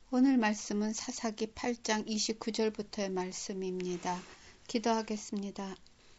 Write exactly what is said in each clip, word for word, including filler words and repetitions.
오늘 말씀은 사사기 팔 장 이십구 절부터의 말씀입니다. 기도하겠습니다.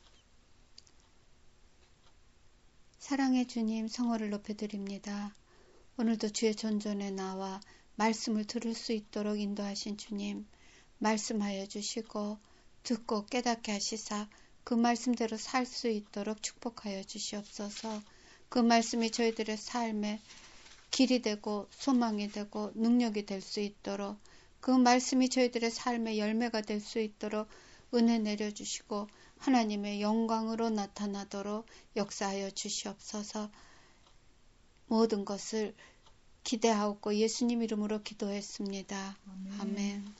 사랑의 주님, 성호를 높여드립니다. 오늘도 주의 존전에 나와 말씀을 들을 수 있도록 인도하신 주님, 말씀하여 주시고 듣고 깨닫게 하시사 그 말씀대로 살 수 있도록 축복하여 주시옵소서. 그 말씀이 저희들의 삶에 길이 되고 소망이 되고 능력이 될 수 있도록, 그 말씀이 저희들의 삶의 열매가 될 수 있도록 은혜 내려주시고 하나님의 영광으로 나타나도록 역사하여 주시옵소서. 모든 것을 기대하옵고 예수님 이름으로 기도했습니다. 아멘. 아멘.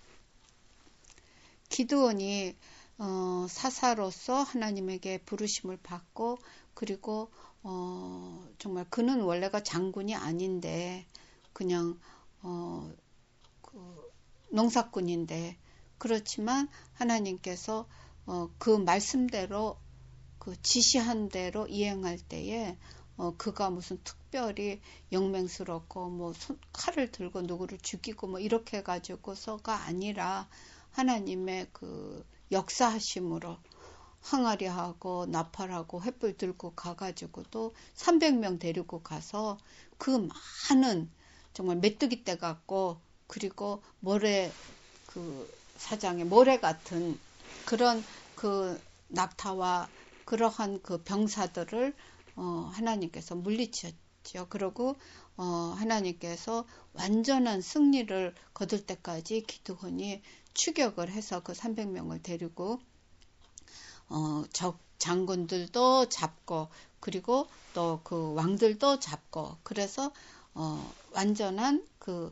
기드온이 어, 사사로서 하나님에게 부르심을 받고, 그리고 어, 정말 그는 원래가 장군이 아닌데 그냥 어, 그 농사꾼인데, 그렇지만 하나님께서 어, 그 말씀대로 그 지시한 대로 이행할 때에 어, 그가 무슨 특별히 영맹스럽고 뭐 손, 칼을 들고 누구를 죽이고 뭐 이렇게 가지고서가 아니라 하나님의 그 역사하심으로 항아리하고 나팔하고 횃불 들고 가가지고도 삼백 명 데리고 가서 그 많은 정말 메뚜기 떼 같고, 그리고 모래 그 사장의 모래 같은 그런 그 낙타와 그러한 그 병사들을 어 하나님께서 물리쳤죠. 그리고 어 하나님께서 완전한 승리를 거둘 때까지 기드온이 추격을 해서 그 삼백 명을 데리고 어, 적 장군들도 잡고, 그리고 또 그 왕들도 잡고, 그래서 어, 완전한 그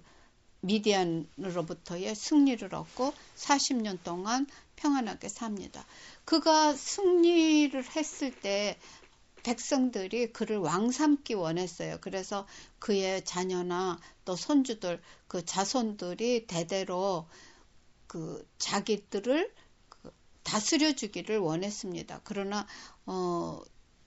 미디안으로부터의 승리를 얻고 사십 년 동안 평안하게 삽니다. 그가 승리를 했을 때 백성들이 그를 왕 삼기 원했어요. 그래서 그의 자녀나 또 손주들, 그 자손들이 대대로 그 자기들을 다스려 주기를 원했습니다. 그러나 어,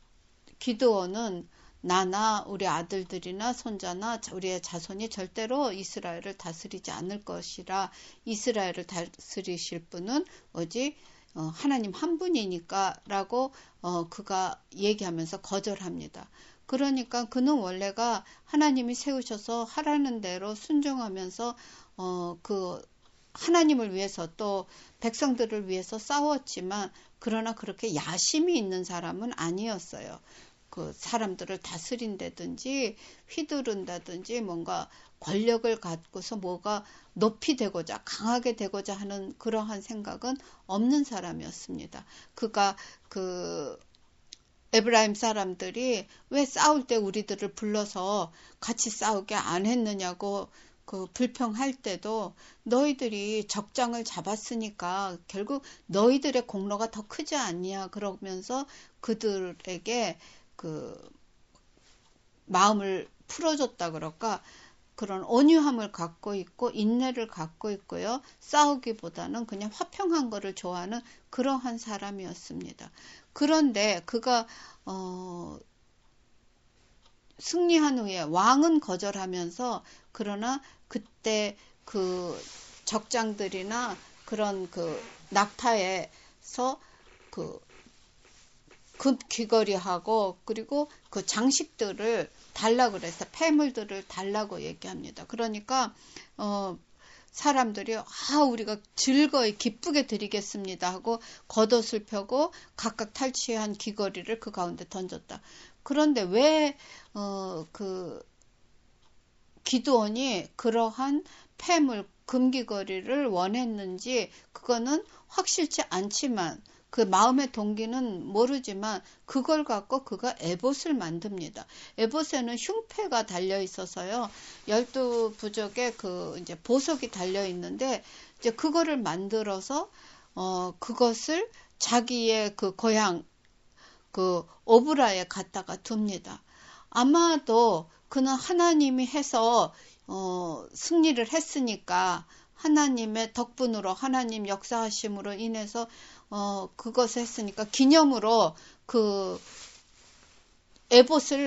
기드온은 나나 우리 아들들이나 손자나 우리의 자손이 절대로 이스라엘을 다스리지 않을 것이라, 이스라엘을 다스리실 분은 오직 어, 하나님 한 분이니까 라고 어, 그가 얘기하면서 거절합니다. 그러니까 그는 원래가 하나님이 세우셔서 하라는 대로 순종하면서 어, 그 하나님을 위해서 또 백성들을 위해서 싸웠지만, 그러나 그렇게 야심이 있는 사람은 아니었어요. 그 사람들을 다스린다든지 휘두른다든지 뭔가 권력을 갖고서 뭐가 높이 되고자 강하게 되고자 하는 그러한 생각은 없는 사람이었습니다. 그가 그 에브라임 사람들이 왜 싸울 때 우리들을 불러서 같이 싸우게 안 했느냐고 그 불평할 때도 너희들이 적장을 잡았으니까 결국 너희들의 공로가 더 크지 않냐 그러면서 그들에게 그 마음을 풀어줬다 그럴까, 그런 온유함을 갖고 있고 인내를 갖고 있고요. 싸우기보다는 그냥 화평한 거를 좋아하는 그러한 사람이었습니다. 그런데 그가 어 승리한 후에 왕은 거절하면서, 그러나 그때 그 적장들이나 그런 그 낙타에서 그 금 귀걸이하고 그리고 그 장식들을 달라고 그래서 폐물들을 달라고 얘기합니다. 그러니까 어 사람들이 아 우리가 즐거이 기쁘게 드리겠습니다 하고 겉옷을 펴고 각각 탈취한 귀걸이를 그 가운데 던졌다. 그런데 왜 어 그 기드온이 그러한 폐물 금귀걸이를 원했는지 그거는 확실치 않지만, 그 마음의 동기는 모르지만 그걸 갖고 그가 에봇을 만듭니다. 에봇에는 흉패가 달려 있어서요. 열두 부족의 그 이제 보석이 달려 있는데, 이제 그거를 만들어서 어 그것을 자기의 그 고향 그 오브라에 갖다가 둡니다. 아마도 그는 하나님이 해서 어 승리를 했으니까 하나님의 덕분으로 하나님 역사하심으로 인해서 어 그것을 했으니까 기념으로 그 에봇을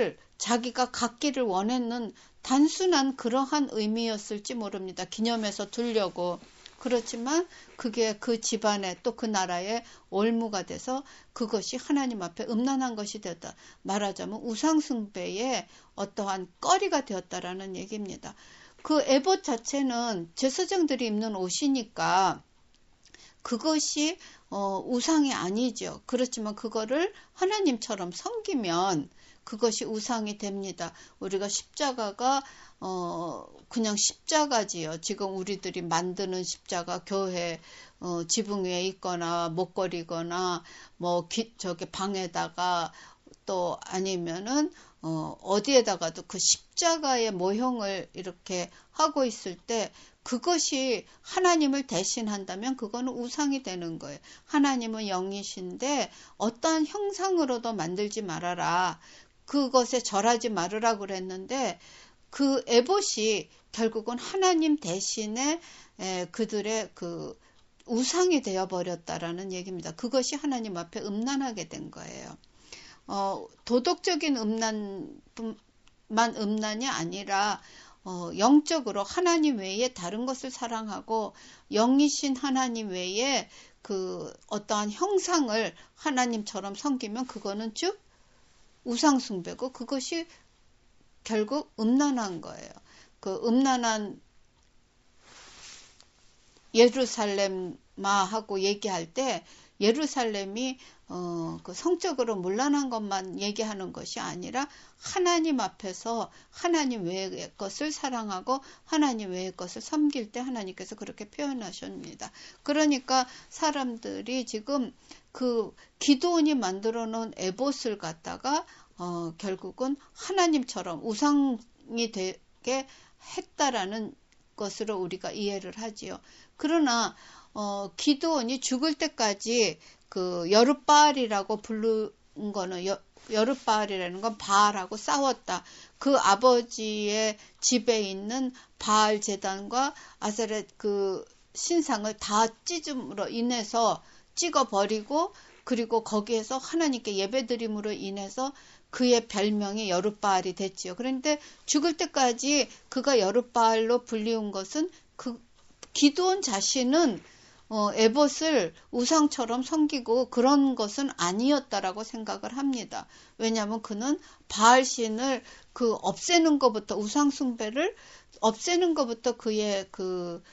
자기가 갖기를 원했는 단순한 그러한 의미였을지 모릅니다. 기념해서 두려고. 그렇지만 그게 그 집안에 또 그 나라의 올무가 돼서 그것이 하나님 앞에 음란한 것이 되었다. 말하자면 우상숭배의 어떠한 거리가 되었다라는 얘기입니다. 그 에봇 자체는 제사장들이 입는 옷이니까 그것이 어, 우상이 아니죠. 그렇지만 그거를 하나님처럼 섬기면 그것이 우상이 됩니다. 우리가 십자가가 어, 그냥 십자가지요. 지금 우리들이 만드는 십자가 교회 어, 지붕 위에 있거나 목걸이거나 뭐 기, 저기 방에다가 또 아니면은 어, 어디에다가도 그 십자가의 모형을 이렇게 하고 있을 때 그것이 하나님을 대신한다면 그거는 우상이 되는 거예요. 하나님은 영이신데 어떠한 형상으로도 만들지 말아라. 그것에 절하지 말으라 그랬는데 그 에봇이 결국은 하나님 대신에 에, 그들의 그 우상이 되어버렸다라는 얘기입니다. 그것이 하나님 앞에 음란하게 된 거예요. 어, 도덕적인 음란만 음란이 아니라 어, 영적으로 하나님 외에 다른 것을 사랑하고 영이신 하나님 외에 그 어떠한 형상을 하나님처럼 섬기면 그거는 쭉 우상숭배고 그것이 결국 음란한 거예요. 그 음란한 예루살렘마하고 얘기할 때 예루살렘이 어, 그 성적으로 문란한 것만 얘기하는 것이 아니라 하나님 앞에서 하나님 외의 것을 사랑하고 하나님 외의 것을 섬길 때 하나님께서 그렇게 표현하십니다. 그러니까 사람들이 지금 그 기드온이 만들어 놓은 에봇을 갖다가 어, 결국은 하나님처럼 우상이 되게 했다라는 것으로 우리가 이해를 하지요. 그러나 어, 기드온이 죽을 때까지 그 여룻바알이라고 부른 거는 여, 여룻바알이라는 건 바알하고 싸웠다. 그 아버지의 집에 있는 바알 제단과 아세렛 그 신상을 다 찢음으로 인해서 찍어버리고 그리고 거기에서 하나님께 예배드림으로 인해서 그의 별명이 여룻바알이 됐지요. 그런데 죽을 때까지 그가 여룻바알로 불리운 것은 그 기드온 자신은 어, 에봇을 우상처럼 섬기고 그런 것은 아니었다라고 생각을 합니다. 왜냐하면 그는 바알신을 그 없애는 것부터 우상숭배를 없애는 것부터 그의 그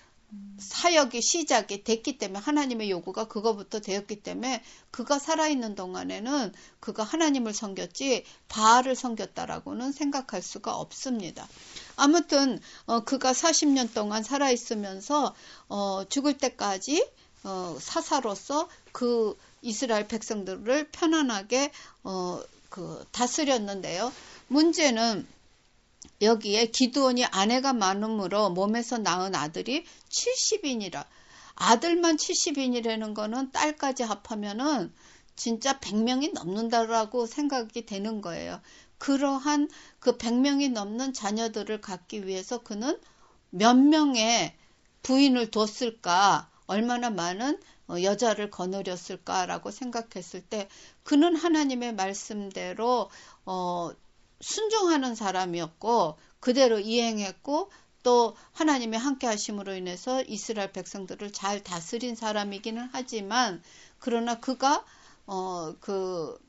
사역이 시작이 됐기 때문에 하나님의 요구가 그거부터 되었기 때문에 그가 살아있는 동안에는 그가 하나님을 섬겼지 바알을 섬겼다라고는 생각할 수가 없습니다. 아무튼 어, 그가 사십 년 동안 살아있으면서 어, 죽을 때까지 어, 사사로서 그 이스라엘 백성들을 편안하게 어, 그 다스렸는데요. 문제는 여기에 기드온이 아내가 많음으로 몸에서 낳은 아들이 칠십인이라. 아들만 칠십인이라는 거는 딸까지 합하면은 진짜 백 명이 넘는다라고 생각이 되는 거예요. 그러한 그 백 명이 넘는 자녀들을 갖기 위해서 그는 몇 명의 부인을 뒀을까, 얼마나 많은 여자를 거느렸을까라고 생각했을 때 그는 하나님의 말씀대로 어, 순종하는 사람이었고 그대로 이행했고 또 하나님의 함께 하심으로 인해서 이스라엘 백성들을 잘 다스린 사람이기는 하지만 그러나 그가 어, 그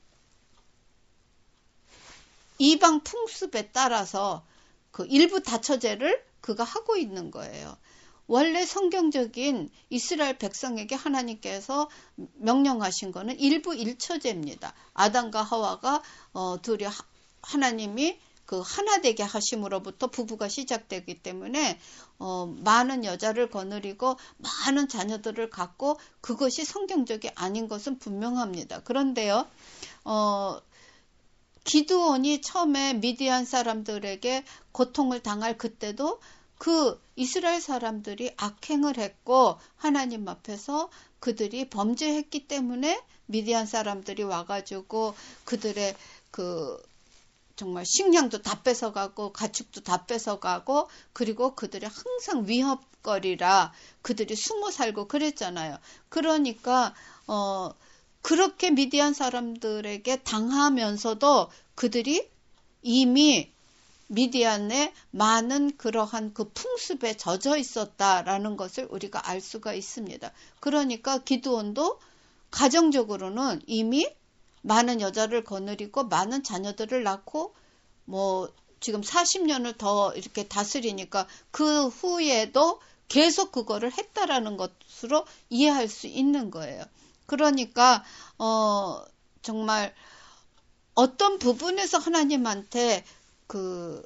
이방 풍습에 따라서 그 일부 다처제를 그가 하고 있는 거예요. 원래 성경적인 이스라엘 백성에게 하나님께서 명령하신 거는 일부 일처제입니다. 아담과 하와가 어, 둘이 하, 하나님이 그 하나 되게 하심으로부터 부부가 시작되기 때문에 어, 많은 여자를 거느리고 많은 자녀들을 갖고 그것이 성경적이 아닌 것은 분명합니다. 그런데요, 어, 기드온이 처음에 미디안 사람들에게 고통을 당할 그때도 그 이스라엘 사람들이 악행을 했고 하나님 앞에서 그들이 범죄했기 때문에 미디안 사람들이 와가지고 그들의 그 정말 식량도 다 뺏어가고 가축도 다 뺏어가고 그리고 그들이 항상 위협거리라 그들이 숨어 살고 그랬잖아요. 그러니까 어 그렇게 미디안 사람들에게 당하면서도 그들이 이미 미디안에 많은 그러한 그 풍습에 젖어 있었다라는 것을 우리가 알 수가 있습니다. 그러니까 기드온도 가정적으로는 이미 많은 여자를 거느리고 많은 자녀들을 낳고 뭐 지금 사십 년을 더 이렇게 다스리니까 그 후에도 계속 그거를 했다라는 것으로 이해할 수 있는 거예요. 그러니까 어 정말 어떤 부분에서 하나님한테 그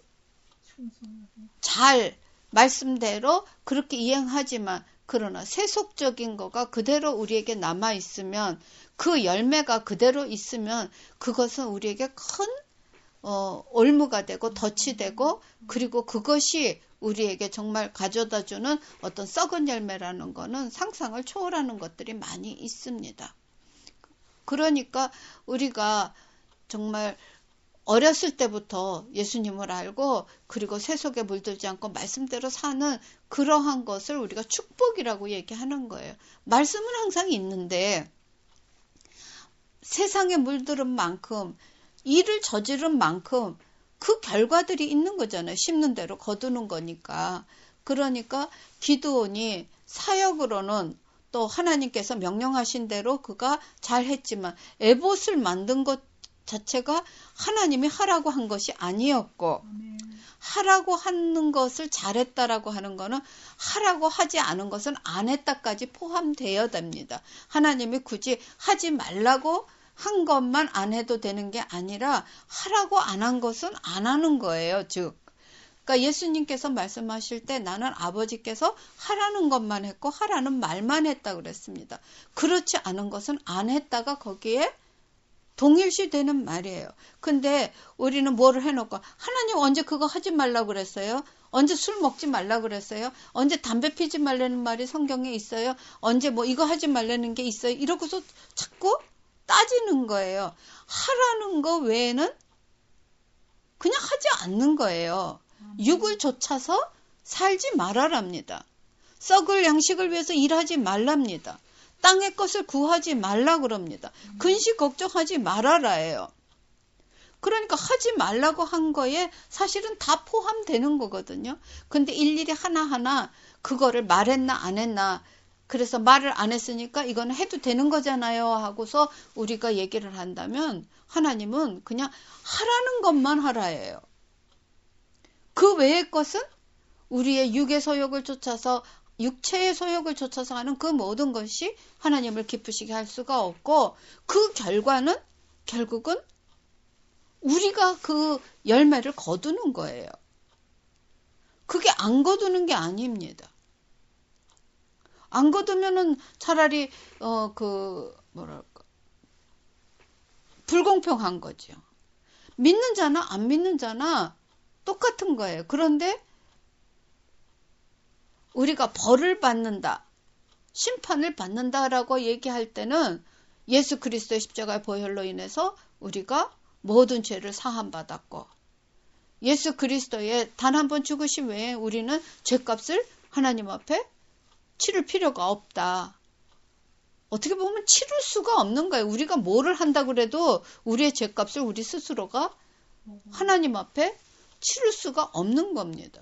잘 말씀대로 그렇게 이행하지만 그러나 세속적인 거가 그대로 우리에게 남아 있으면 그 열매가 그대로 있으면 그것은 우리에게 큰 어, 올무가 되고 덫이 되고 그리고 그것이 우리에게 정말 가져다주는 어떤 썩은 열매라는 거는 상상을 초월하는 것들이 많이 있습니다. 그러니까 우리가 정말 어렸을 때부터 예수님을 알고 그리고 세속에 물들지 않고 말씀대로 사는 그러한 것을 우리가 축복이라고 얘기하는 거예요. 말씀은 항상 있는데 세상에 물들은 만큼 일을 저지른 만큼 그 결과들이 있는 거잖아요. 심는 대로 거두는 거니까. 그러니까 기드온이 사역으로는 또 하나님께서 명령하신 대로 그가 잘했지만 에봇을 만든 것 자체가 하나님이 하라고 한 것이 아니었고 네. 하라고 하는 것을 잘했다라고 하는 거는 하라고 하지 않은 것은 안 했다까지 포함되어야 됩니다. 하나님이 굳이 하지 말라고 한 것만 안 해도 되는 게 아니라 하라고 안 한 것은 안 하는 거예요. 즉 그러니까 예수님께서 말씀하실 때 나는 아버지께서 하라는 것만 했고 하라는 말만 했다고 그랬습니다. 그렇지 않은 것은 안 했다가 거기에 동일시되는 말이에요. 근데 우리는 뭐를 해놓고 하나님 언제 그거 하지 말라고 그랬어요? 언제 술 먹지 말라고 그랬어요? 언제 담배 피지 말라는 말이 성경에 있어요? 언제 뭐 이거 하지 말라는 게 있어요? 이러고서 자꾸 따지는 거예요. 하라는 거 외에는 그냥 하지 않는 거예요. 육을 좇아서 살지 말아랍니다. 썩을 양식을 위해서 일하지 말랍니다. 땅의 것을 구하지 말라 그럽니다. 근시 걱정하지 말아라예요. 그러니까 하지 말라고 한 거에 사실은 다 포함되는 거거든요. 근데 일일이 하나하나 그거를 말했나 안 했나 그래서 말을 안 했으니까 이건 해도 되는 거잖아요 하고서 우리가 얘기를 한다면 하나님은 그냥 하라는 것만 하라예요. 그 외의 것은 우리의 육의 소욕을 쫓아서 육체의 소욕을 쫓아서 하는 그 모든 것이 하나님을 기쁘시게 할 수가 없고 그 결과는 결국은 우리가 그 열매를 거두는 거예요. 그게 안 거두는 게 아닙니다. 안 거두면은 차라리 어 그 뭐랄까 불공평한 거죠. 믿는 자나 안 믿는 자나 똑같은 거예요. 그런데 우리가 벌을 받는다, 심판을 받는다라고 얘기할 때는 예수 그리스도의 십자가의 보혈로 인해서 우리가 모든 죄를 사함받았고 예수 그리스도의 단 한 번 죽으심 외에 우리는 죄값을 하나님 앞에 치를 필요가 없다. 어떻게 보면 치를 수가 없는 거예요. 우리가 뭐를 한다고 그래도 우리의 죄값을 우리 스스로가 하나님 앞에 치를 수가 없는 겁니다.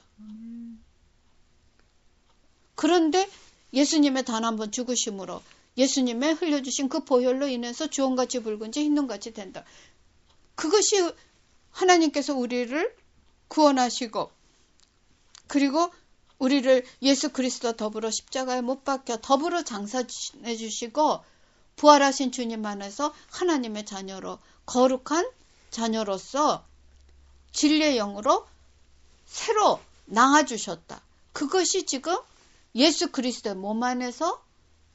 그런데 예수님의 단 한 번 죽으심으로 예수님의 흘려주신 그 보혈로 인해서 주홍같이 붉은지 흰눈같이 된다. 그것이 하나님께서 우리를 구원하시고 그리고 우리를 예수 그리스도와 더불어 십자가에 못 박혀 더불어 장사해 주시고 부활하신 주님 안에서 하나님의 자녀로 거룩한 자녀로서 진리의 영으로 새로 낳아주셨다. 그것이 지금 예수 그리스도의 몸 안에서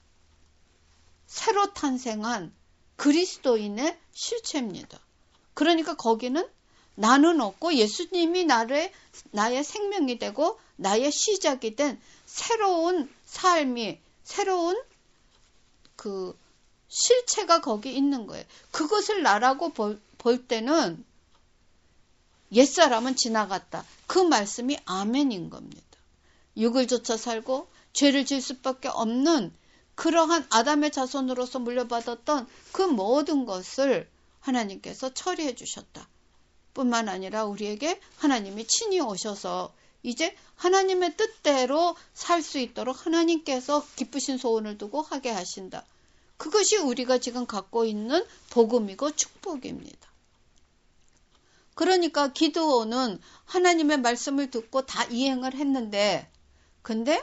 새로 탄생한 그리스도인의 실체입니다. 그러니까 거기는 나는 없고 예수님이 나를, 나의 생명이 되고 나의 시작이 된 새로운 삶이, 새로운 그 실체가 거기 있는 거예요. 그것을 나라고 볼, 볼 때는 옛사람은 지나갔다. 그 말씀이 아멘인 겁니다. 육을 좇아 살고 죄를 질 수밖에 없는 그러한 아담의 자손으로서 물려받았던 그 모든 것을 하나님께서 처리해 주셨다. 뿐만 아니라 우리에게 하나님이 친히 오셔서 이제 하나님의 뜻대로 살 수 있도록 하나님께서 기쁘신 소원을 두고 하게 하신다. 그것이 우리가 지금 갖고 있는 복음이고 축복입니다. 그러니까 기드온은 하나님의 말씀을 듣고 다 이행을 했는데, 근데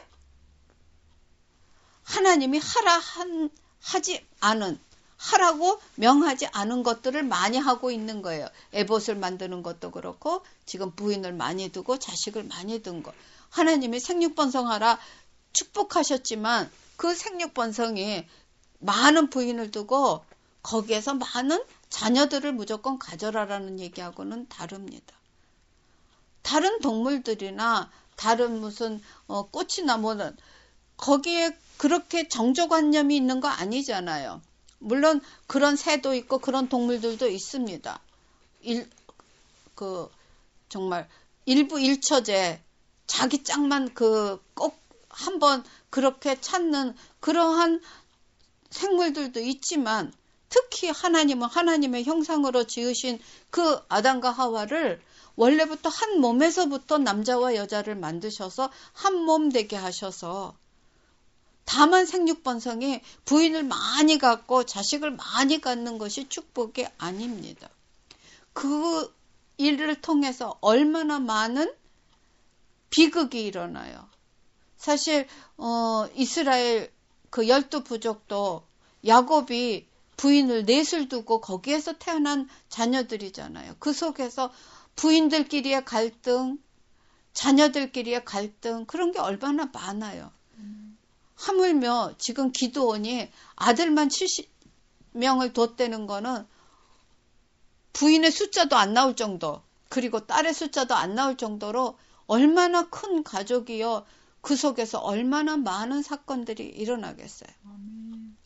하나님이 하라 한, 하지 않은, 하라고 명하지 않은 것들을 많이 하고 있는 거예요. 에봇을 만드는 것도 그렇고 지금 부인을 많이 두고 자식을 많이 둔 거. 하나님이 생육번성하라 축복하셨지만 그 생육번성이 많은 부인을 두고 거기에서 많은 자녀들을 무조건 가져라라는 얘기하고는 다릅니다. 다른 동물들이나 다른 무슨 어, 꽃이나 뭐는 거기에 그렇게 정조관념이 있는 거 아니잖아요. 물론 그런 새도 있고 그런 동물들도 있습니다. 일, 그 정말 일부 일처제 자기 짝만 그 꼭 한번 그렇게 찾는 그러한 생물들도 있지만, 특히 하나님은 하나님의 형상으로 지으신 그 아담과 하와를 원래부터 한 몸에서부터 남자와 여자를 만드셔서 한 몸 되게 하셔서, 다만 생육번성이 부인을 많이 갖고 자식을 많이 갖는 것이 축복이 아닙니다. 그 일을 통해서 얼마나 많은 비극이 일어나요. 사실 어, 이스라엘 그 열두 부족도 야곱이 부인을 넷을 두고 거기에서 태어난 자녀들이잖아요. 그 속에서 부인들끼리의 갈등, 자녀들끼리의 갈등, 그런 게 얼마나 많아요. 음. 하물며 지금 기드온이 아들만 칠십 명을 뒀다는 거는 부인의 숫자도 안 나올 정도, 그리고 딸의 숫자도 안 나올 정도로 얼마나 큰 가족이요. 그 속에서 얼마나 많은 사건들이 일어나겠어요. 아멘.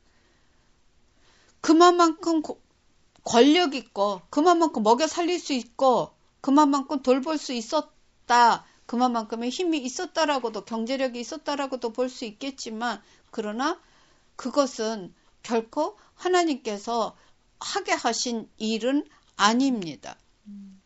그만큼 권력 있고, 그만큼 먹여 살릴 수 있고, 그만큼 돌볼 수 있었다, 그만큼의 힘이 있었다라고도, 경제력이 있었다라고도 볼 수 있겠지만, 그러나 그것은 결코 하나님께서 하게 하신 일은 아닙니다. 음.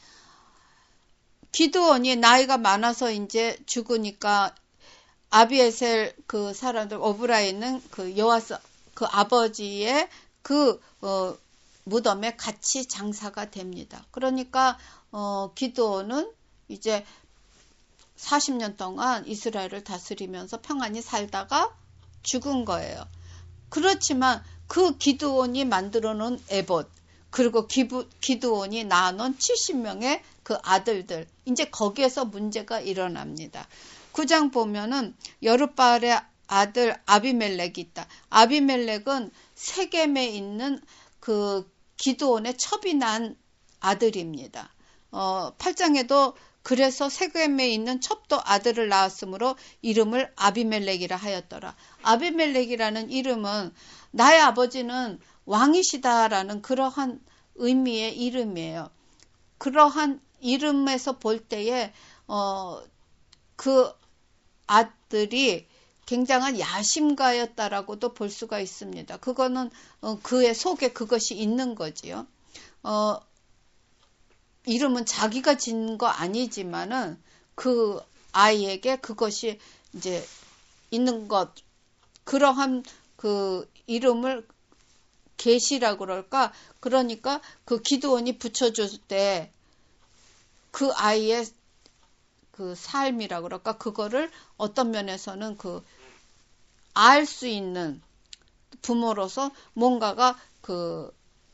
기드온이 나이가 많아서 이제 죽으니까 아비에셀 그 사람들, 오브라이는 그 여호와스 그 아버지의 그 어, 무덤에 같이 장사가 됩니다. 그러니까 어, 기드온은 이제 사십 년 동안 이스라엘을 다스리면서 평안히 살다가 죽은 거예요. 그렇지만 그 기드온이 만들어 놓은 에봇, 그리고 기부, 기드온이 낳아놓은 칠십 명의 그 아들들, 이제 거기에서 문제가 일어납니다. 구 장 보면은 여룻바알의 아들 아비멜렉이 있다. 아비멜렉은 세겜에 있는 그 기드온의 첩이 난 아들입니다. 어, 팔 장에도 그래서 세겜에 있는 첩도 아들을 낳았으므로 이름을 아비멜렉이라 하였더라. 아비멜렉이라는 이름은 나의 아버지는 왕이시다라는 그러한 의미의 이름이에요. 그러한 이름에서 볼 때에 어, 그 아들이 굉장한 야심가였다라고도 볼 수가 있습니다. 그거는 어, 그의 속에 그것이 있는 거지요. 어, 이름은 자기가 지은 거 아니지만은 그 아이에게 그것이 이제 있는 것, 그러한 그 이름을 계시라고 그럴까? 그러니까 그 기드온이 붙여줄 때 그 아이의 그 삶이라고 그럴까? 그거를 어떤 면에서는 그 알 수 있는 부모로서 뭔가가 그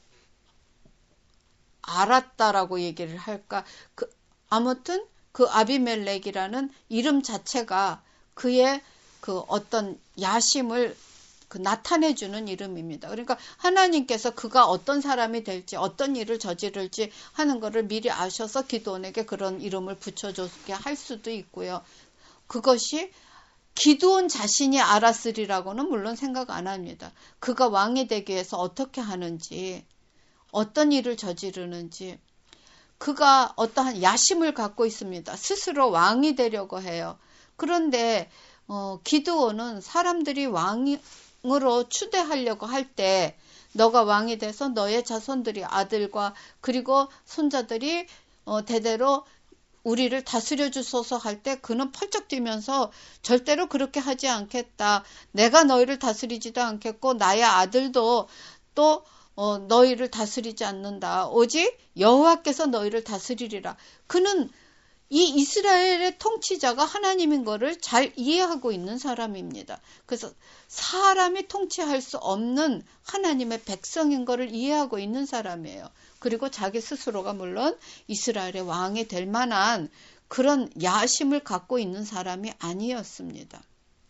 알았다라고 얘기를 할까? 그 아무튼 그 아비멜렉이라는 이름 자체가 그의 그 어떤 야심을 그 나타내주는 이름입니다. 그러니까 하나님께서 그가 어떤 사람이 될지, 어떤 일을 저지를지 하는 것을 미리 아셔서 기드온에게 그런 이름을 붙여주게 할 수도 있고요. 그것이 기드온 자신이 알았으리라고는 물론 생각 안 합니다. 그가 왕이 되기 위해서 어떻게 하는지, 어떤 일을 저지르는지, 그가 어떠한 야심을 갖고 있습니다. 스스로 왕이 되려고 해요. 그런데 어, 기드온은 사람들이 왕으로 추대하려고 할 때 너가 왕이 돼서 너의 자손들이 아들과 그리고 손자들이 어, 대대로 우리를 다스려 주소서 할 때 그는 펄쩍 뛰면서 절대로 그렇게 하지 않겠다. 내가 너희를 다스리지도 않겠고 나의 아들도 또 어, 너희를 다스리지 않는다. 오직 여호와께서 너희를 다스리리라. 그는 이 이스라엘의 통치자가 하나님인 것을 잘 이해하고 있는 사람입니다. 그래서 사람이 통치할 수 없는 하나님의 백성인 것을 이해하고 있는 사람이에요. 그리고 자기 스스로가 물론 이스라엘의 왕이 될 만한 그런 야심을 갖고 있는 사람이 아니었습니다.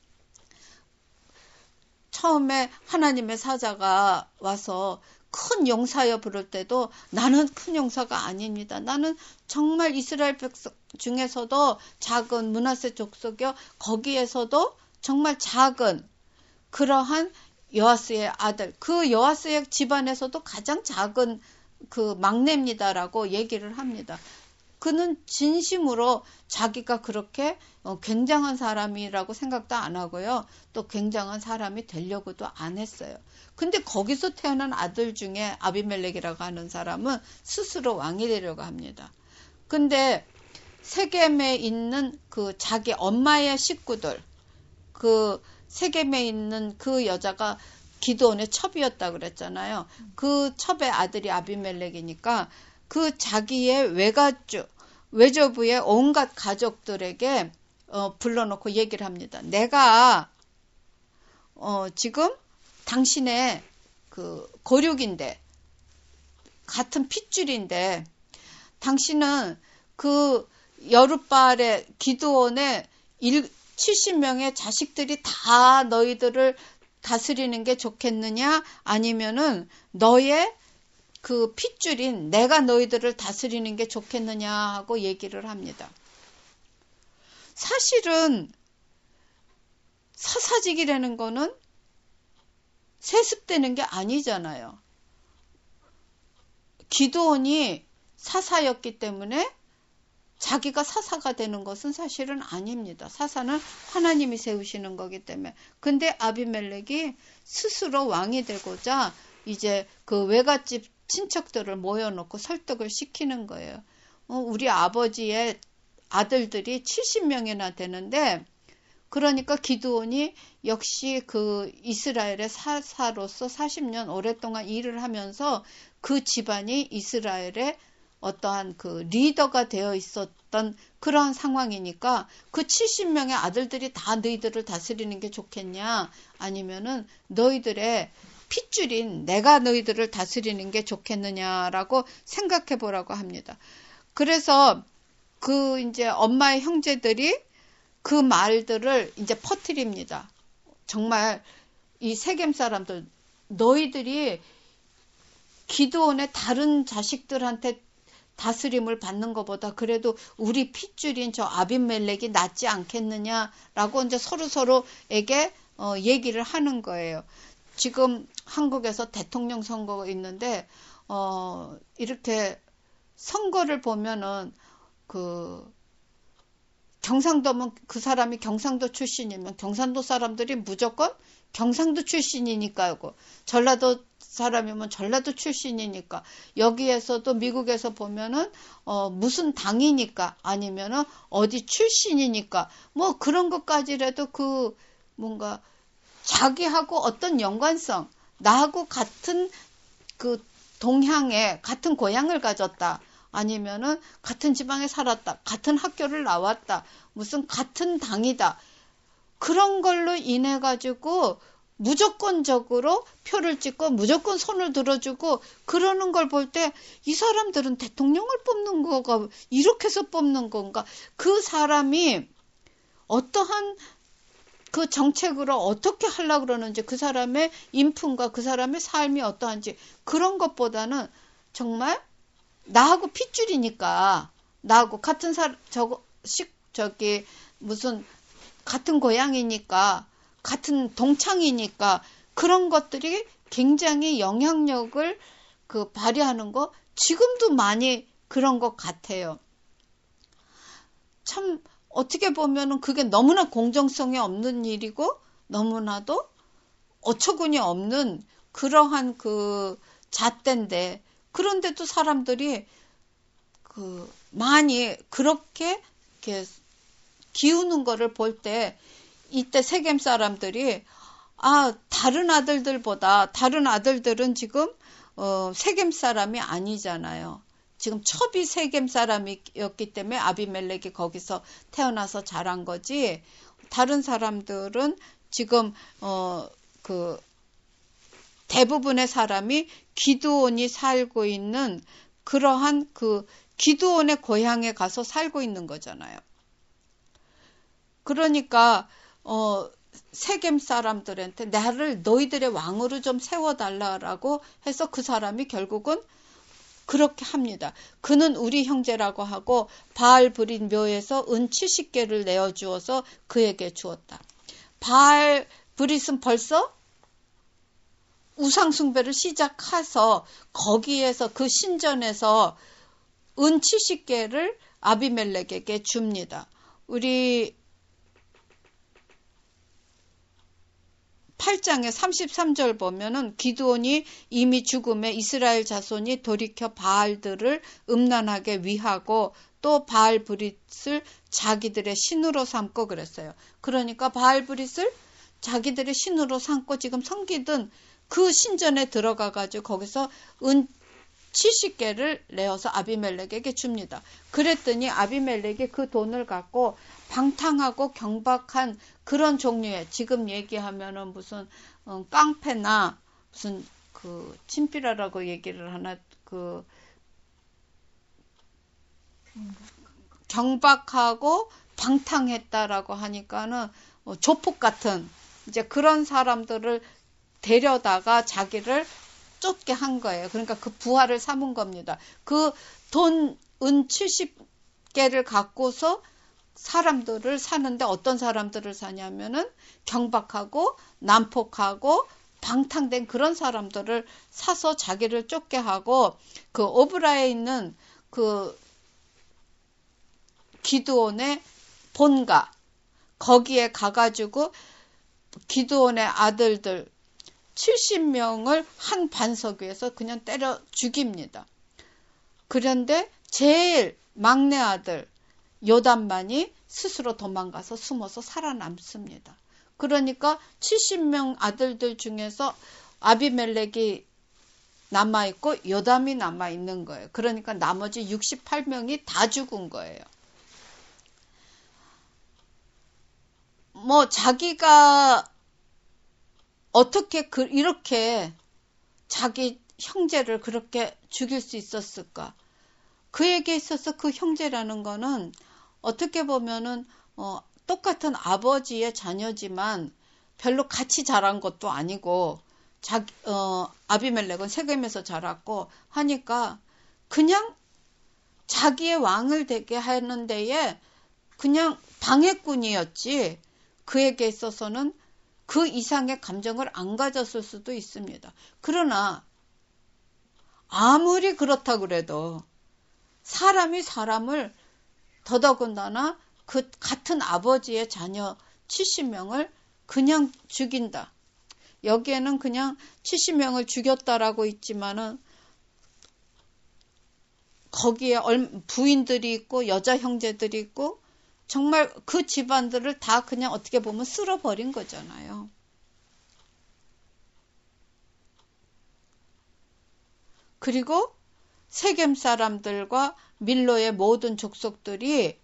처음에 하나님의 사자가 와서 큰 용사여 부를 때도 나는 큰 용사가 아닙니다. 나는 정말 이스라엘 백성 중에서도 작은 므낫세 족속이요. 거기에서도 정말 작은 그러한 여호와스의 아들, 그 여호와스의 집안에서도 가장 작은 그 막내입니다라고 얘기를 합니다. 그는 진심으로 자기가 그렇게 굉장한 사람이라고 생각도 안 하고요. 또 굉장한 사람이 되려고도 안 했어요. 근데 거기서 태어난 아들 중에 아비멜렉이라고 하는 사람은 스스로 왕이 되려고 합니다. 근데 세겜에 있는 그 자기 엄마의 식구들, 그 세겜에 있는 그 여자가 기드온의 첩이었다 그랬잖아요. 그 첩의 아들이 아비멜렉이니까 그 자기의 외가주, 외조부의 온갖 가족들에게 어, 불러놓고 얘기를 합니다. 내가 어, 지금 당신의 그 고륙인데 같은 핏줄인데 당신은 그 여룻발의 기드온의 칠십 명의 자식들이 다 너희들을 다스리는 게 좋겠느냐 아니면은 너의 그 핏줄인 내가 너희들을 다스리는 게 좋겠느냐 하고 얘기를 합니다. 사실은 사사직이라는 거는 세습되는 게 아니잖아요. 기드온이 사사였기 때문에 자기가 사사가 되는 것은 사실은 아닙니다. 사사는 하나님이 세우시는 거기 때문에. 근데 아비멜렉이 스스로 왕이 되고자 이제 그 외갓집 친척들을 모여놓고 설득을 시키는 거예요. 어, 우리 아버지의 아들들이 칠십 명이나 되는데 그러니까 기드온이 역시 그 이스라엘의 사사로서 사십 년 오랫동안 일을 하면서 그 집안이 이스라엘의 어떠한 그 리더가 되어 있었던 그런 상황이니까 그 칠십 명의 아들들이 다 너희들을 다스리는 게 좋겠냐 아니면은 너희들의 핏줄인 내가 너희들을 다스리는 게 좋겠느냐라고 생각해 보라고 합니다. 그래서 그 이제 엄마의 형제들이 그 말들을 이제 퍼뜨립니다. 정말 이 세겜 사람들 너희들이 기드온의 다른 자식들한테 다스림을 받는 것보다 그래도 우리 핏줄인 저 아비멜렉이 낫지 않겠느냐라고 이제 서로 서로에게 어, 얘기를 하는 거예요. 지금 한국에서 대통령 선거가 있는데 어, 이렇게 선거를 보면은 그 경상도면 그 사람이 경상도 출신이면 경상도 사람들이 무조건 경상도 출신이니까고 전라도 사람이면 전라도 출신이니까 여기에서도 미국에서 보면은 어 무슨 당이니까 아니면은 어디 출신이니까 뭐 그런 것까지라도 그 뭔가 자기하고 어떤 연관성 나하고 같은 그 동향에 같은 고향을 가졌다. 아니면은 같은 지방에 살았다. 같은 학교를 나왔다. 무슨 같은 당이다. 그런 걸로 인해 가지고 무조건적으로 표를 찍고 무조건 손을 들어주고 그러는 걸 볼 때 이 사람들은 대통령을 뽑는 거가 이렇게 해서 뽑는 건가? 그 사람이 어떠한 그 정책으로 어떻게 하려고 그러는지 그 사람의 인품과 그 사람의 삶이 어떠한지 그런 것보다는 정말 나하고 핏줄이니까 나하고 같은 사 저거 식 저기 무슨 같은 고향이니까 같은 동창이니까 그런 것들이 굉장히 영향력을 그 발휘하는 거 지금도 많이 그런 것 같아요. 참 어떻게 보면은 그게 너무나 공정성이 없는 일이고 너무나도 어처구니 없는 그러한 그 잣대인데, 그런데도 사람들이 그 많이 그렇게 이렇게 기우는 거를 볼 때, 이때 세겜 사람들이 아, 다른 아들들보다, 다른 아들들은 지금 어, 세겜 사람이 아니잖아요. 지금 첩이 세겜 사람이었기 때문에 아비멜렉이 거기서 태어나서 자란 거지, 다른 사람들은 지금 어, 그 대부분의 사람이 기드온이 살고 있는 그러한 그 기드온의 고향에 가서 살고 있는 거잖아요. 그러니까 어, 세겜 사람들한테 나를 너희들의 왕으로 좀 세워달라고 해서 그 사람이 결국은 그렇게 합니다. 그는 우리 형제라고 하고 바알 브릿 묘에서 은 칠십 개를 내어주어서 그에게 주었다. 바알 브릿은 벌써 우상숭배를 시작해서 거기에서 그 신전에서 은 칠십 개를 아비멜렉에게 줍니다. 우리 팔 장의 삼십삼 절 보면은 기드온이 이미 죽음에 이스라엘 자손이 돌이켜 바알들을 음란하게 위하고 또 바알 브릿을 자기들의 신으로 삼고 그랬어요. 그러니까 바알 브릿을 자기들의 신으로 삼고 지금 섬기던 그 신전에 들어가 가지고 거기서 은 칠십 개를 내어서 아비멜렉에게 줍니다. 그랬더니 아비멜렉이 그 돈을 갖고 방탕하고 경박한 그런 종류의, 지금 얘기하면은 무슨 어, 깡패나 무슨 그 친필하라고 얘기를 하나, 그 경박하고 방탕했다라고 하니까는 어, 조폭 같은 이제 그런 사람들을 데려다가 자기를 쫓게 한 거예요. 그러니까 그 부하를 삼은 겁니다. 그 돈, 은 칠십 개를 갖고서 사람들을 사는데 어떤 사람들을 사냐면은 경박하고 난폭하고 방탕된 그런 사람들을 사서 자기를 쫓게 하고, 그 오브라에 있는 그 기드온의 본가, 거기에 가가지고 기드온의 아들들 칠십 명을 한 반석 위에서 그냥 때려 죽입니다. 그런데 제일 막내 아들 요담만이 스스로 도망가서 숨어서 살아남습니다. 그러니까 칠십 명 아들들 중에서 아비멜렉이 남아있고 요담이 남아있는 거예요. 그러니까 나머지 육십팔 명이 다 죽은 거예요. 뭐 자기가 어떻게 그 이렇게 자기 형제를 그렇게 죽일 수 있었을까? 그에게 있어서 그 형제라는 거는 어떻게 보면은 어, 똑같은 아버지의 자녀지만 별로 같이 자란 것도 아니고, 자, 어, 아비멜렉은 세겜에서 자랐고 하니까 그냥 자기의 왕을 되게 하는 데에 그냥 방해꾼이었지, 그에게 있어서는 그 이상의 감정을 안 가졌을 수도 있습니다. 그러나 아무리 그렇다 그래도 사람이 사람을, 더더군다나 그 같은 아버지의 자녀 칠십 명을 그냥 죽인다. 여기에는 그냥 칠십 명을 죽였다라고 있지만은 거기에 부인들이 있고 여자 형제들이 있고 정말 그 집안들을 다 그냥 어떻게 보면 쓸어버린 거잖아요. 그리고 세겜 사람들과 밀로의 모든 족속들이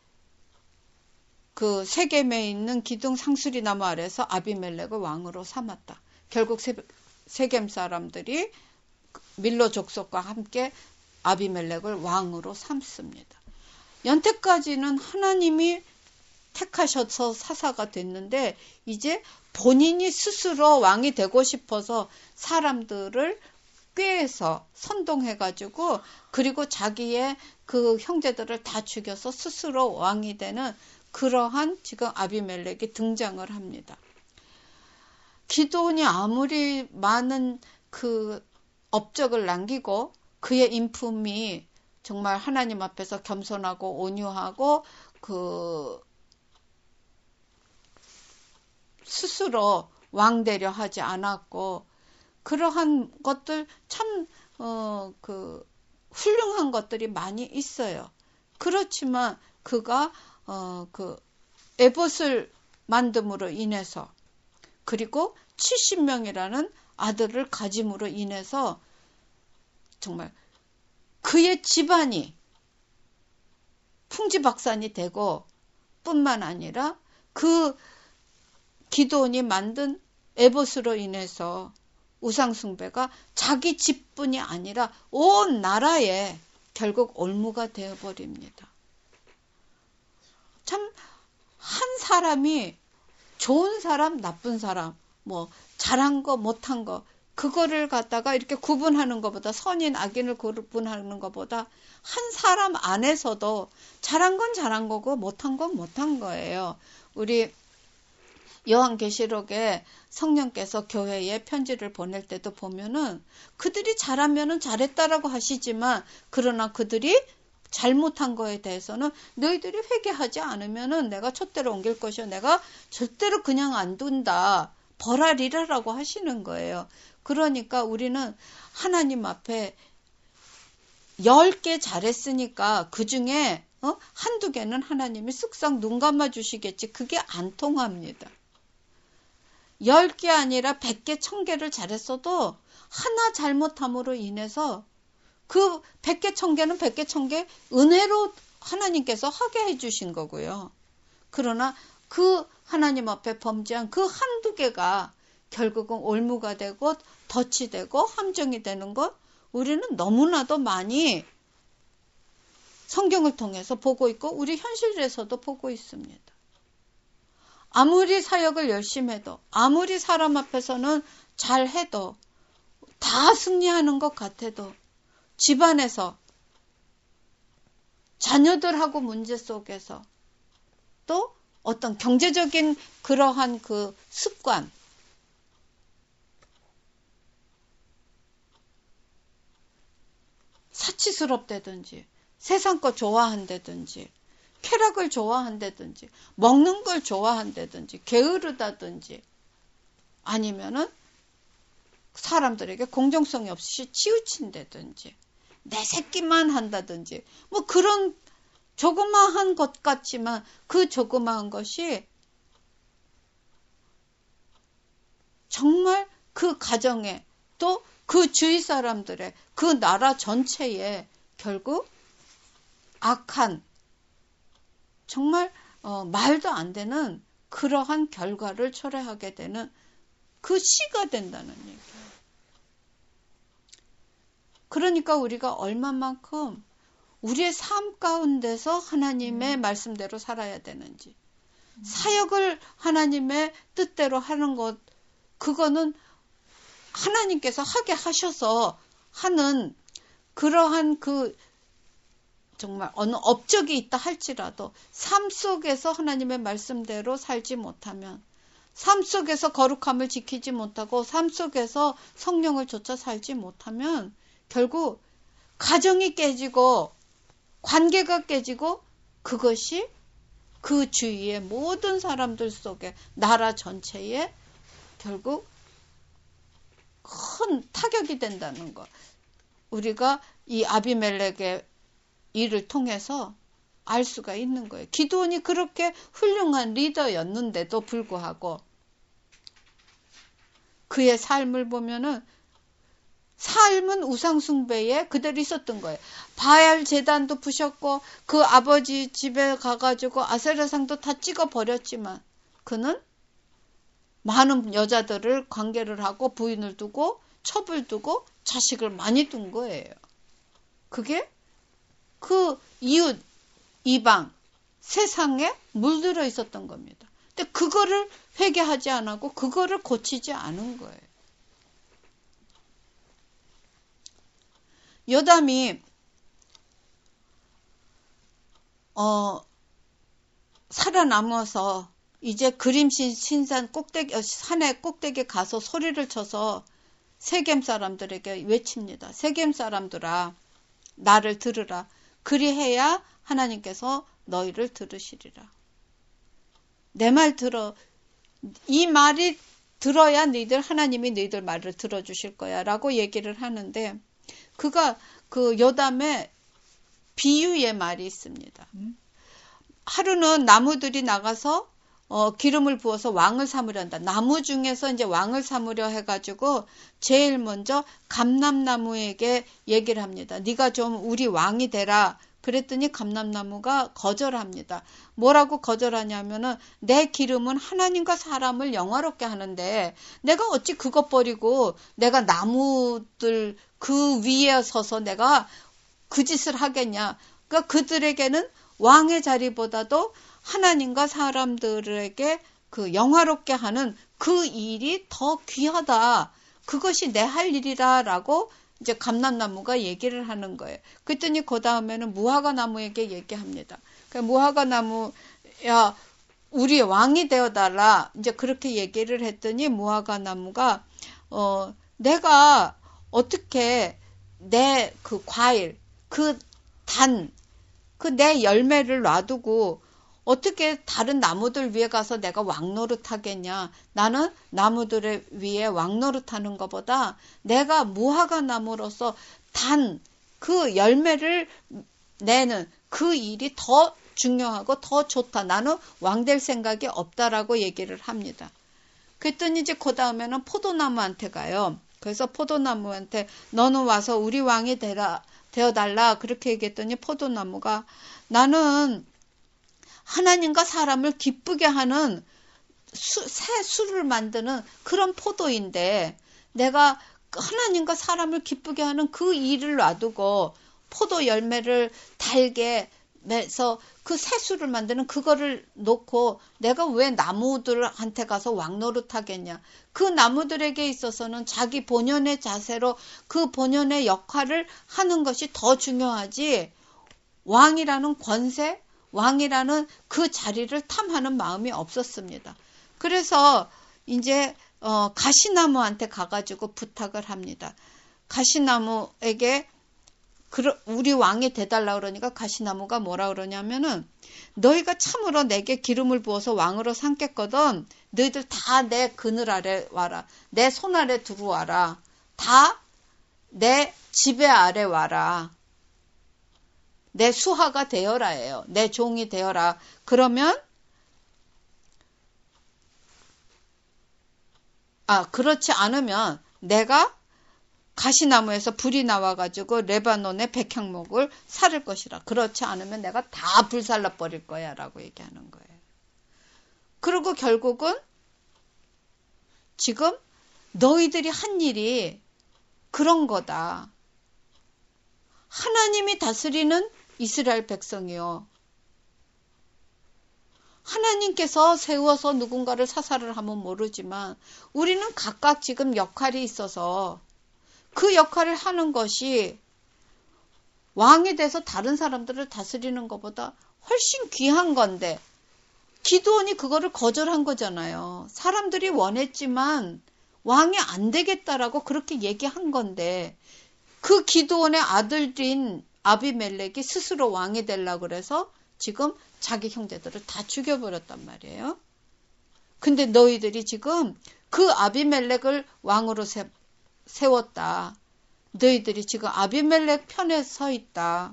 그 세겜에 있는 기둥 상수리 나무 아래서 아비멜렉을 왕으로 삼았다. 결국 세, 세겜 사람들이 밀로 족속과 함께 아비멜렉을 왕으로 삼습니다. 연태까지는 하나님이 택하셔서 사사가 됐는데 이제 본인이 스스로 왕이 되고 싶어서 사람들을 꾀해서 선동해가지고, 그리고 자기의 그 형제들을 다 죽여서 스스로 왕이 되는 그러한 지금 아비멜렉이 등장을 합니다. 기드온이 아무리 많은 그 업적을 남기고 그의 인품이 정말 하나님 앞에서 겸손하고 온유하고 그 스스로 왕되려 하지 않았고, 그러한 것들 참, 어, 그, 훌륭한 것들이 많이 있어요. 그렇지만 그가, 어, 그, 에봇을 만듦으로 인해서, 그리고 칠십 명이라는 아들을 가짐으로 인해서 정말 그의 집안이 풍지박산이 되고 뿐만 아니라 그 기드온이 만든 에봇으로 인해서 우상숭배가 자기 집뿐이 아니라 온 나라에 결국 올무가 되어버립니다. 참 한 사람이 좋은 사람, 나쁜 사람, 뭐 잘한 거, 못한 거 그거를 갖다가 이렇게 구분하는 것보다, 선인, 악인을 구분하는 것보다 한 사람 안에서도 잘한 건 잘한 거고 못한 건 못한 거예요. 우리 요한계시록에 성령께서 교회에 편지를 보낼 때도 보면은 그들이 잘하면은 잘했다라고 하시지만, 그러나 그들이 잘못한 거에 대해서는 너희들이 회개하지 않으면은 내가 촛대로 옮길 것이요, 내가 절대로 그냥 안 둔다, 벌하리라라고 하시는 거예요. 그러니까 우리는 하나님 앞에 열 개 잘했으니까 그 중에 어? 한두 개는 하나님이 쓱싹 눈 감아 주시겠지. 그게 안 통합니다. 열 개 아니라 백 개, 천 개를 잘했어도 하나 잘못함으로 인해서 그 백 개, 천 개는 백 개, 천 개 은혜로 하나님께서 하게 해주신 거고요. 그러나 그 하나님 앞에 범죄한 그 한두 개가 결국은 올무가 되고 덫이 되고 함정이 되는 것, 우리는 너무나도 많이 성경을 통해서 보고 있고 우리 현실에서도 보고 있습니다. 아무리 사역을 열심히 해도, 아무리 사람 앞에서는 잘해도, 다 승리하는 것 같아도 집안에서 자녀들하고 문제 속에서 또 어떤 경제적인 그러한 그 습관, 사치스럽다든지 세상 거 좋아한다든지 쾌락을 좋아한다든지 먹는 걸 좋아한다든지 게으르다든지 아니면은 사람들에게 공정성이 없이 치우친다든지 내 새끼만 한다든지 뭐 그런 조그마한 것 같지만 그 조그마한 것이 정말 그 가정에 또 그 주위 사람들의 그 나라 전체에 결국 악한 정말 어, 말도 안 되는 그러한 결과를 초래하게 되는 그 씨가 된다는 얘기예요. 그러니까 우리가 얼마만큼 우리의 삶 가운데서 하나님의 음. 말씀대로 살아야 되는지, 음. 사역을 하나님의 뜻대로 하는 것, 그거는 하나님께서 하게 하셔서 하는 그러한 그 정말 어느 업적이 있다 할지라도 삶 속에서 하나님의 말씀대로 살지 못하면, 삶 속에서 거룩함을 지키지 못하고 삶 속에서 성령을 좇아 살지 못하면 결국 가정이 깨지고 관계가 깨지고 그것이 그 주위의 모든 사람들 속에 나라 전체에 결국 큰 타격이 된다는 것. 우리가 이 아비멜렉의 일을 통해서 알 수가 있는 거예요. 기드온이 그렇게 훌륭한 리더였는데도 불구하고 그의 삶을 보면은 삶은 우상숭배에 그대로 있었던 거예요. 바알 제단도 부셨고 그 아버지 집에 가가지고 아세라상도 다 찍어버렸지만 그는 많은 여자들을 관계를 하고 부인을 두고 첩을 두고 자식을 많이 둔 거예요. 그게 그 이웃, 이방, 세상에 물들어 있었던 겁니다. 근데 그거를 회개하지 않았고 그거를 고치지 않은 거예요. 요담이 어, 살아남아서 이제 그림신 신산 꼭대기, 산의 꼭대기에 가서 소리를 쳐서 세겜 사람들에게 외칩니다. 세겜 사람들아, 나를 들으라. 그리해야 하나님께서 너희를 들으시리라. 내 말 들어. 이 말이 들어야 너희들 하나님이 너희들 말을 들어주실 거야 라고 얘기를 하는데 그가 그 요담의 비유의 말이 있습니다. 하루는 나무들이 나가서 어, 기름을 부어서 왕을 삼으려 한다. 나무 중에서 이제 왕을 삼으려 해가지고 제일 먼저 감람나무에게 얘기를 합니다. 네가 좀 우리 왕이 되라. 그랬더니 감람나무가 거절합니다. 뭐라고 거절하냐면은 내 기름은 하나님과 사람을 영화롭게 하는데 내가 어찌 그것 버리고 내가 나무들 그 위에 서서 내가 그 짓을 하겠냐. 그러니까 그들에게는 왕의 자리보다도 하나님과 사람들에게 그 영화롭게 하는 그 일이 더 귀하다. 그것이 내 할 일이다 라고 이제 감람나무가 얘기를 하는 거예요. 그랬더니 그 다음에는 무화과 나무에게 얘기합니다. 그러니까 무화과 나무, 야, 우리 왕이 되어달라. 이제 그렇게 얘기를 했더니 무화과 나무가, 어, 내가 어떻게 내 그 과일, 그 단, 그 내 열매를 놔두고 어떻게 다른 나무들 위에 가서 내가 왕노릇 하겠냐. 나는 나무들 위에 왕노릇 하는 것보다 내가 무화과 나무로서 단 그 열매를 내는 그 일이 더 중요하고 더 좋다. 나는 왕 될 생각이 없다라고 얘기를 합니다. 그랬더니 이제 그 다음에는 포도나무한테 가요. 그래서 포도나무한테 너는 와서 우리 왕이 되라, 되어달라. 그렇게 얘기했더니 포도나무가 나는 하나님과 사람을 기쁘게 하는 수, 새 술을 만드는 그런 포도인데 내가 하나님과 사람을 기쁘게 하는 그 일을 놔두고 포도 열매를 달게 매서 그 새 술을 만드는 그거를 놓고 내가 왜 나무들한테 가서 왕노릇 하겠냐. 그 나무들에게 있어서는 자기 본연의 자세로 그 본연의 역할을 하는 것이 더 중요하지 왕이라는 권세, 왕이라는 그 자리를 탐하는 마음이 없었습니다. 그래서 이제 어, 가시나무한테 가가지고 부탁을 합니다. 가시나무에게 우리 왕이 돼달라 그러니까 가시나무가 뭐라 그러냐면은 너희가 참으로 내게 기름을 부어서 왕으로 삼겠거든. 너희들 다 내 그늘 아래 와라. 내 손 아래 들어와라. 다 내 지배 아래 와라. 내 수하가 되어라예요. 내 종이 되어라. 그러면 아 그렇지 않으면 내가 가시나무에서 불이 나와가지고 레바논의 백향목을 사를 것이라. 그렇지 않으면 내가 다 불살라 버릴 거야 라고 얘기하는 거예요. 그리고 결국은 지금 너희들이 한 일이 그런 거다. 하나님이 다스리는 이스라엘 백성이요. 하나님께서 세워서 누군가를 사살을 하면 모르지만 우리는 각각 지금 역할이 있어서 그 역할을 하는 것이 왕이 돼서 다른 사람들을 다스리는 것보다 훨씬 귀한 건데 기드온이 그거를 거절한 거잖아요. 사람들이 원했지만 왕이 안 되겠다라고 그렇게 얘기한 건데 그 기드온의 아들인 아비멜렉이 스스로 왕이 되려고 그래서 지금 자기 형제들을 다 죽여버렸단 말이에요. 근데 너희들이 지금 그 아비멜렉을 왕으로 세, 세웠다. 너희들이 지금 아비멜렉 편에 서 있다.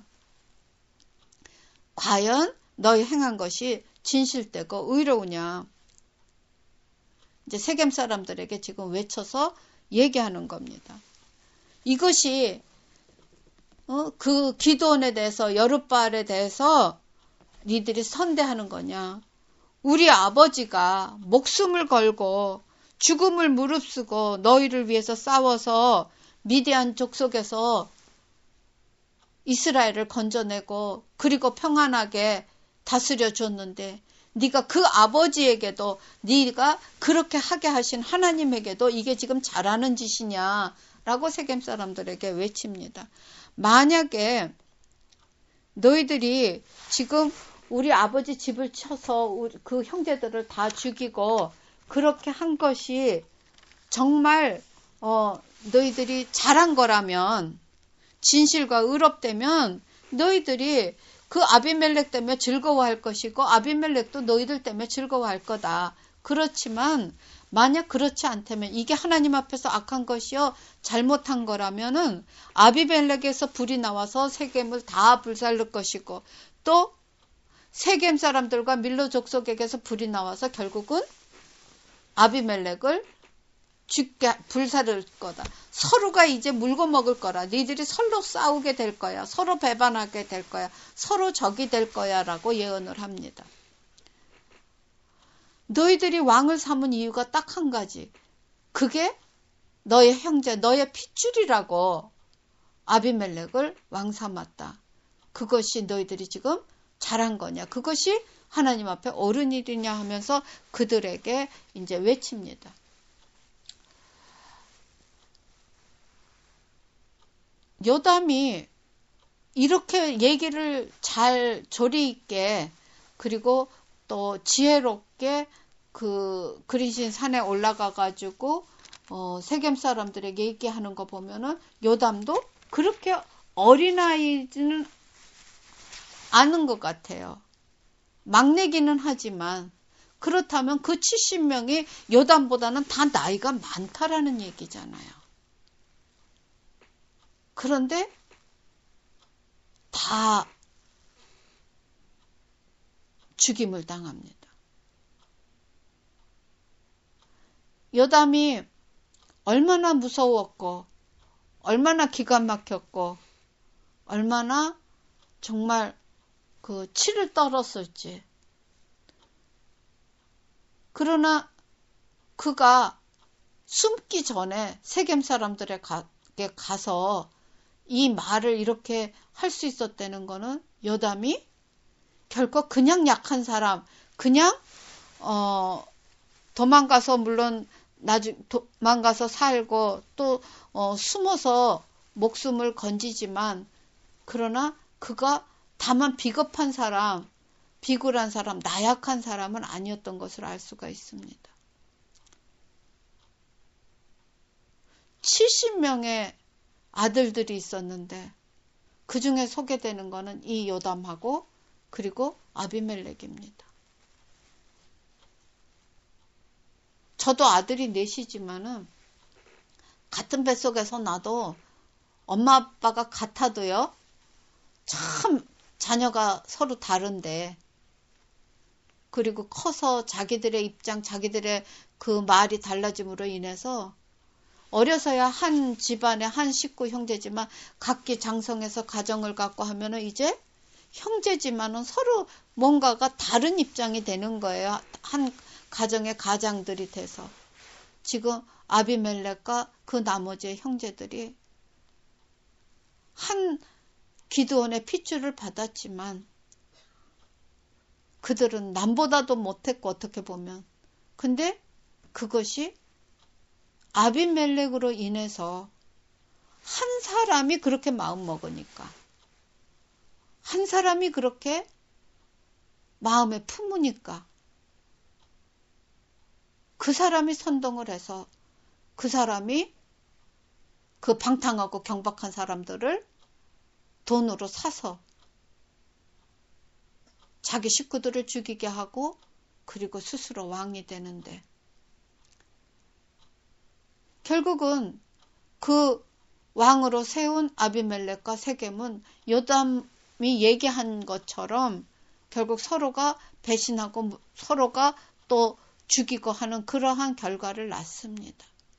과연 너희 행한 것이 진실되고 의로우냐. 이제 세겜 사람들에게 지금 외쳐서 얘기하는 겁니다. 이것이 어, 그 기드온에 대해서 여룻바알에 대해서 니들이 선대하는 거냐. 우리 아버지가 목숨을 걸고 죽음을 무릅쓰고 너희를 위해서 싸워서 미디안 족속에서 이스라엘을 건져내고 그리고 평안하게 다스려 줬는데 네가 그 아버지에게도 네가 그렇게 하게 하신 하나님에게도 이게 지금 잘하는 짓이냐라고 세겜 사람들에게 외칩니다. 만약에 너희들이 지금 우리 아버지 집을 쳐서 우리 그 형제들을 다 죽이고 그렇게 한 것이 정말 어, 너희들이 잘한 거라면 진실과 의롭다면 너희들이 그 아비멜렉 때문에 즐거워할 것이고 아비멜렉도 너희들 때문에 즐거워할 거다. 그렇지만 만약 그렇지 않다면 이게 하나님 앞에서 악한 것이요 잘못한 거라면은 아비멜렉에서 불이 나와서 세겜을 다 불살릴 것이고 또 세겜 사람들과 밀로 족속에게서 불이 나와서 결국은 아비멜렉을 죽게 불살릴 거다. 서로가 이제 물고 먹을 거라. 니들이 서로 싸우게 될 거야. 서로 배반하게 될 거야. 서로 적이 될 거야 라고 예언을 합니다. 너희들이 왕을 삼은 이유가 딱 한 가지. 그게 너의 형제, 너의 핏줄이라고 아비멜렉을 왕 삼았다. 그것이 너희들이 지금 잘한 거냐. 그것이 하나님 앞에 옳은 일이냐 하면서 그들에게 이제 외칩니다. 요담이 이렇게 얘기를 잘 조리 있게 그리고 또 지혜롭게 그 그리신 산에 올라가 가지고 어, 세겜 사람들에게 얘기하는 거 보면은 요담도 그렇게 어린아이는 않은 것 같아요. 막내기는 하지만 그렇다면 그 칠십 명이 요담보다는 다 나이가 많다라는 얘기잖아요. 그런데 다 죽임을 당합니다. 요담이 얼마나 무서웠고 얼마나 기가 막혔고 얼마나 정말 그 치를 떨었을지. 그러나 그가 숨기 전에 세겜 사람들에게 가서 이 말을 이렇게 할 수 있었다는 거는 요담이 결코 그냥 약한 사람, 그냥 어, 도망가서 물론 나중 도망가서 살고 또 어, 숨어서 목숨을 건지지만 그러나 그가 다만 비겁한 사람, 비굴한 사람, 나약한 사람은 아니었던 것을 알 수가 있습니다. 칠십 명의 아들들이 있었는데 그 중에 소개되는 것은 이 요담하고 그리고 아비멜렉입니다. 저도 아들이 넷이지만은 같은 뱃속에서 나도 엄마 아빠가 같아도요. 참 자녀가 서로 다른데 그리고 커서 자기들의 입장, 자기들의 그 말이 달라짐으로 인해서 어려서야 한 집안의 한 식구 형제지만 각기 장성해서 가정을 갖고 하면은 이제 형제지만은 서로 뭔가가 다른 입장이 되는 거예요. 한 가정의 가장들이 돼서. 지금 아비멜렉과 그 나머지의 형제들이 한 기드온의 핏줄을 받았지만 그들은 남보다도 못했고 어떻게 보면. 근데 그것이 아비멜렉으로 인해서 한 사람이 그렇게 마음 먹으니까 한 사람이 그렇게 마음에 품으니까 그 사람이 선동을 해서 그 사람이 그 방탕하고 경박한 사람들을 돈으로 사서 자기 식구들을 죽이게 하고 그리고 스스로 왕이 되는데 결국은 그 왕으로 세운 아비멜렉과 세겜은 요담이 얘기한 것처럼 결국 서로가 배신하고 서로가 또 죽이고 하는 그러한 결과를 낳습니다.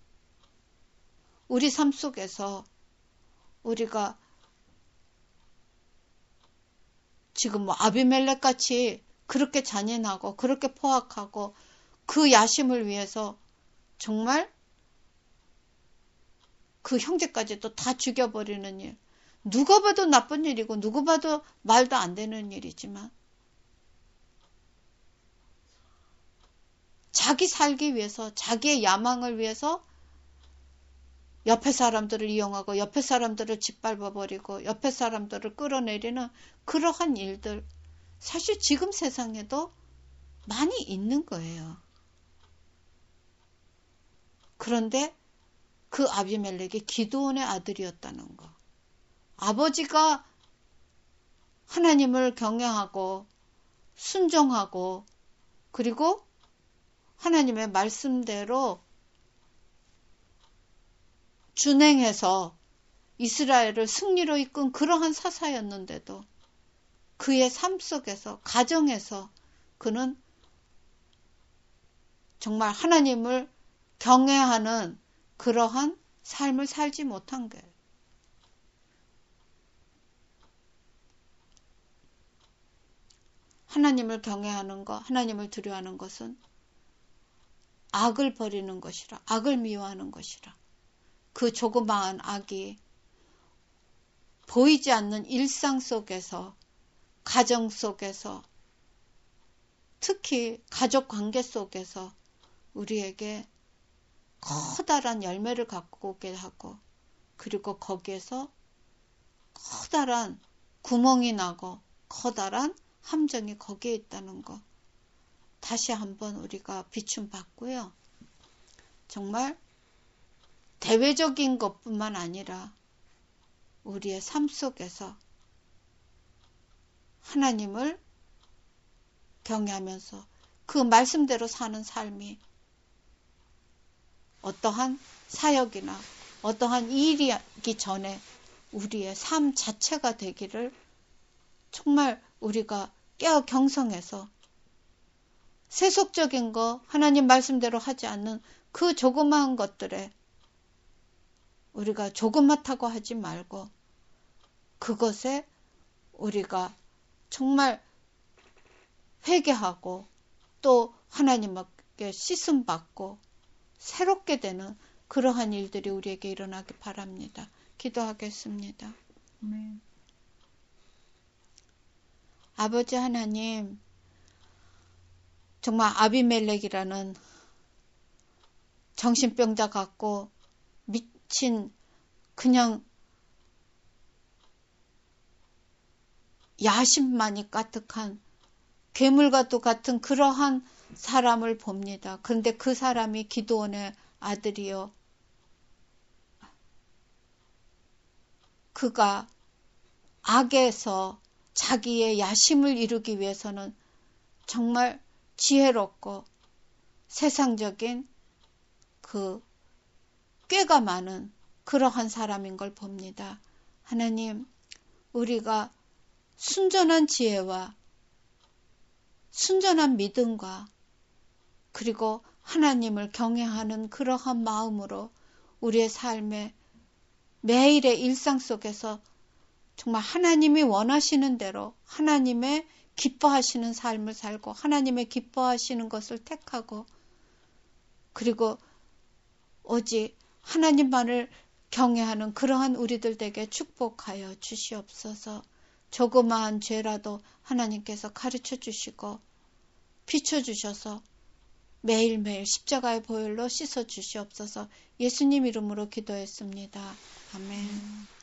우리 삶 속에서 우리가 지금 뭐 아비멜렉 같이 그렇게 잔인하고 그렇게 포악하고 그 야심을 위해서 정말 그 형제까지도 다 죽여버리는 일. 누가 봐도 나쁜 일이고 누가 봐도 말도 안 되는 일이지만 자기 살기 위해서 자기의 야망을 위해서 옆에 사람들을 이용하고 옆에 사람들을 짓밟아버리고 옆에 사람들을 끌어내리는 그러한 일들 사실 지금 세상에도 많이 있는 거예요. 그런데 그 아비멜렉이 기드온의 아들이었다는 거. 아버지가 하나님을 경외하고 순종하고 그리고 하나님의 말씀대로 준행해서 이스라엘을 승리로 이끈 그러한 사사였는데도 그의 삶 속에서, 가정에서 그는 정말 하나님을 경외하는 그러한 삶을 살지 못한 거예요. 하나님을 경외하는 것, 하나님을 두려워하는 것은 악을 버리는 것이라, 악을 미워하는 것이라. 그 조그마한 악이 보이지 않는 일상 속에서, 가정 속에서, 특히 가족 관계 속에서 우리에게 커다란 열매를 갖고 오게 하고, 그리고 거기에서 커다란 구멍이 나고 커다란 함정이 거기에 있다는 거 다시 한번 우리가 비춤받고요. 정말 대외적인 것뿐만 아니라 우리의 삶 속에서 하나님을 경외하면서 그 말씀대로 사는 삶이 어떠한 사역이나 어떠한 일이 있기 전에 우리의 삶 자체가 되기를 정말 우리가 깨어 경성해서 세속적인 거, 하나님 말씀대로 하지 않는 그 조그마한 것들에 우리가 조그맣다고 하지 말고 그것에 우리가 정말 회개하고 또 하나님께 씻음받고 새롭게 되는 그러한 일들이 우리에게 일어나기 바랍니다. 기도하겠습니다. 아멘. 아버지 하나님, 정말 아비멜렉이라는 정신병자 같고 미친 그냥 야심만이 가득한 괴물과도 같은 그러한 사람을 봅니다. 그런데 그 사람이 기드온의 아들이요. 그가 악에서 자기의 야심을 이루기 위해서는 정말 지혜롭고 세상적인 그 꾀가 많은 그러한 사람인 걸 봅니다. 하나님, 우리가 순전한 지혜와 순전한 믿음과 그리고 하나님을 경외하는 그러한 마음으로 우리의 삶에 매일의 일상 속에서 정말 하나님이 원하시는 대로 하나님의 기뻐하시는 삶을 살고 하나님의 기뻐하시는 것을 택하고 그리고 오직 하나님만을 경외하는 그러한 우리들 에게 축복하여 주시옵소서. 조그마한 죄라도 하나님께서 가르쳐 주시고 비춰 주셔서 매일매일 십자가의 보혈로 씻어 주시옵소서. 예수님 이름으로 기도했습니다. 아멘.